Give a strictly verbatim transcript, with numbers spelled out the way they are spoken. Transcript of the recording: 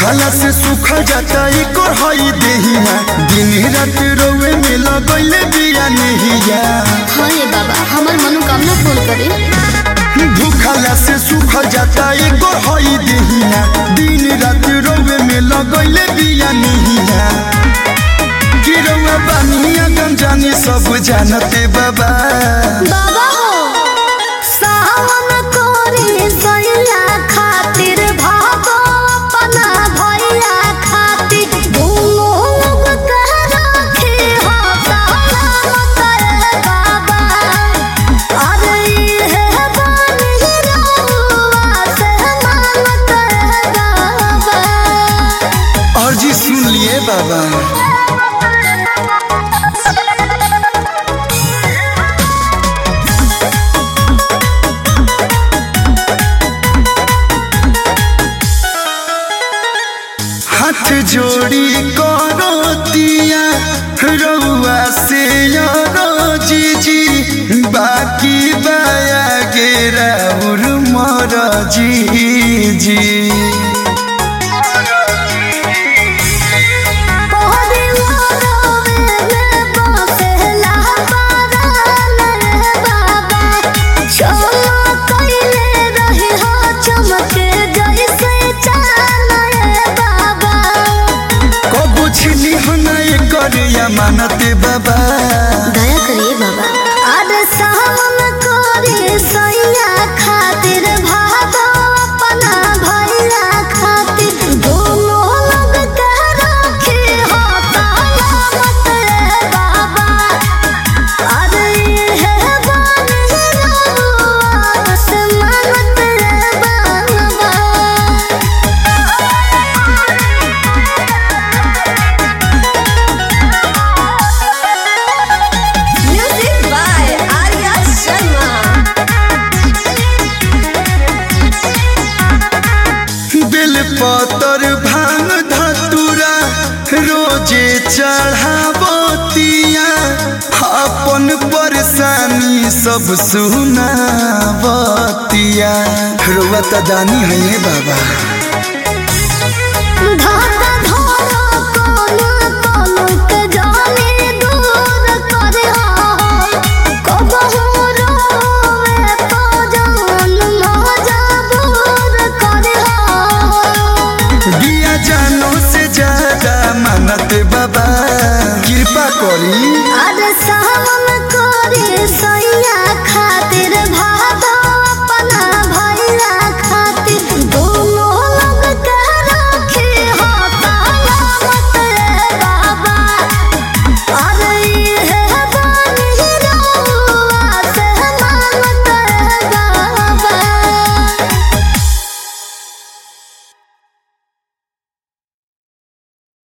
भूखला से सूखा जाता एक हई देहिया दिन रात रोवे में लगैले बिया नहिया। हाँ ये बाबा हमार मनोकामना पूर्ण करे। भूखला से सूखा जाता एक हई देहिया दिन रात रोवे में लगैले बिया नहिया। गिरवा बानिया गंजानी सब जानते बाबा बाबा हो सावन कोरी सैया खातिर भागो अपना भैया खातिर दोनों लोग कह रखे हो सलामत रे बाबा। अरे ये बानी रहुआ से मानत रे बाबा। और जी सुन लिए बाबा हाथ जोड़ी करोतिया रउआ से जीजी बाकी बाया गेरा मर जीजी। या मानते बाबा दया करिए बाबा। अरे सावन कोरी सैया खातिर भागो अपना भैया खातिर दोनों लोग कह रखे हो सलामत रे बाबा। अरे ये बानी रहुआ से मानत रे बाबा। पतर भांग धतुरा रोजे चढ़ावतिया अपन परेशानी सब सुनावतिया। रुआ त दानी है बाबा।